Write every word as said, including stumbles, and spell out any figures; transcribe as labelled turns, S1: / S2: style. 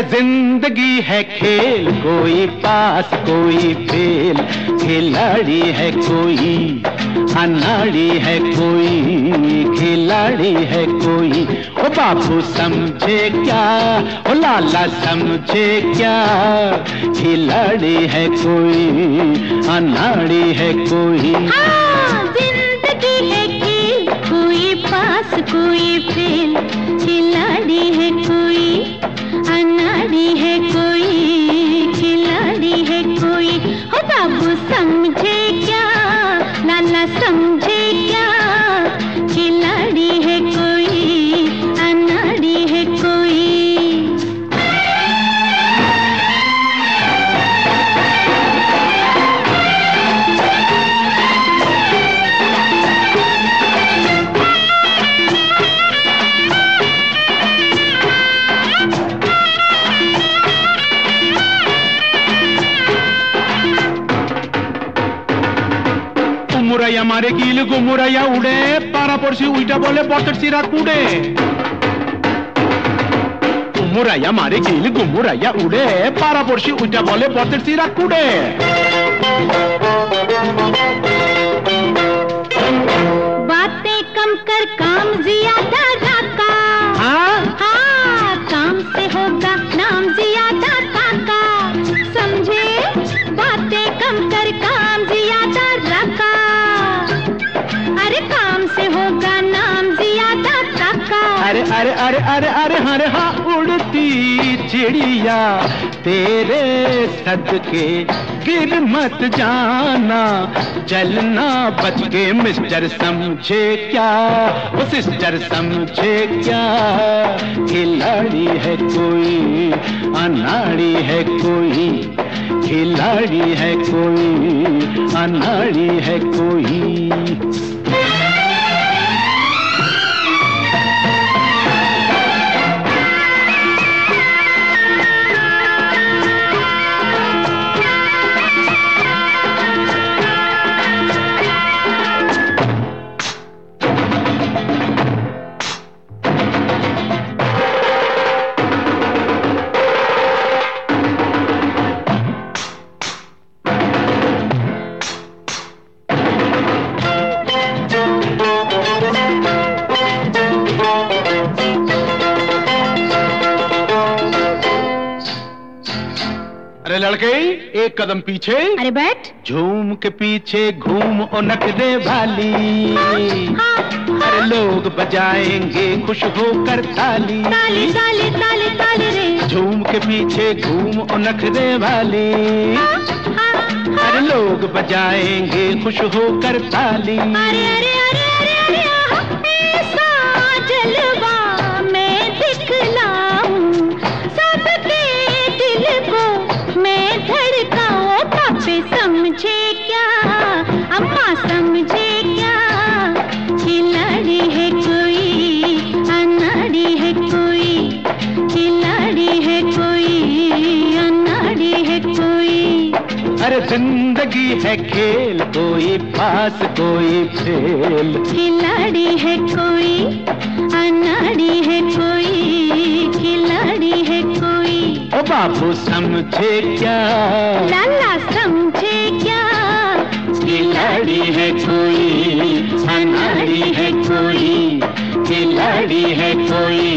S1: जिंदगी है खेल, कोई पास कोई फेल, खिलाड़ी है कोई अनाड़ी है कोई, खिलाड़ी है कोई। ओ बाबू समझे क्या, ओ लाला समझे क्या, खिलाड़ी है कोई अनाड़ी है कोई।
S2: हाँ, जिंदगी है खेल, कोई पास कोई फेल, खिलाड़ी है कोई अनाड़ी है कोई, खिलाड़ी है कोई। हो बाबू समझे क्या, लाला समझे क्या, खिलाड़ी है कोई अनाड़ी है कोई।
S1: মুরাইয়া মারে গিল গো মুরাইয়া উড়ে, পাড়া পড়শি উইটা বলে বটের চিরা কুড়ে। মুরাইয়া মারে গিল গো মুরাইয়া উড়ে, পাড়া পড়শি উইটা বলে বটের চিরা কুড়ে।
S2: बातें कम कर काम ज्यादा रखा।
S1: हाँ
S2: हाँ, काम से होगा नाम ज्यादा काका, समझे? बातें कम कर काम ज्यादा रखा, अरे काम से होगा नाम ज्यादा काका।
S1: अरे अरे अरे अरे अरे हरे हाँ उड़ती चिड़िया तेरे सदके गिर मत जाना, चलना बच के मिस्टर समझे क्या, वो सिस्टर समझे क्या, खिलाड़ी है कोई अनाड़ी है कोई, खिलाड़ी है कोई अनाड़ी है कोई। अरे लड़के एक कदम पीछे,
S2: अरे बैठ।
S1: झूम के पीछे घूम ओ नखरे वाली, अरे लोग बजाएंगे खुश होकर ताली,
S2: ताली ताली ताली ताली रे।
S1: झूम के पीछे घूम ओ नखरे वाली, अरे लोग बजाएंगे खुश होकर ताली।
S2: अरे अरे अरे अरे अरे ऐसा जलवा मैं दिखलाऊं, सबके दिल को मैं धड़काऊं। पापे समझे क्या, अम्मा समझे क्या, खिलाड़ी है कोई अनाड़ी है कोई, खिलाड़ी है कोई अनाड़ी है कोई।
S1: अरे जिंदगी है खेल, कोई पास कोई फेल,
S2: खिलाड़ी है कोई अनाड़ी है कोई, खिलाड़ी है कोई।
S1: ओ बाबू समझे क्या,
S2: लाला समझे क्या,
S1: खिलाड़ी है कोई अनाड़ी है कोई, खिलाड़ी है कोई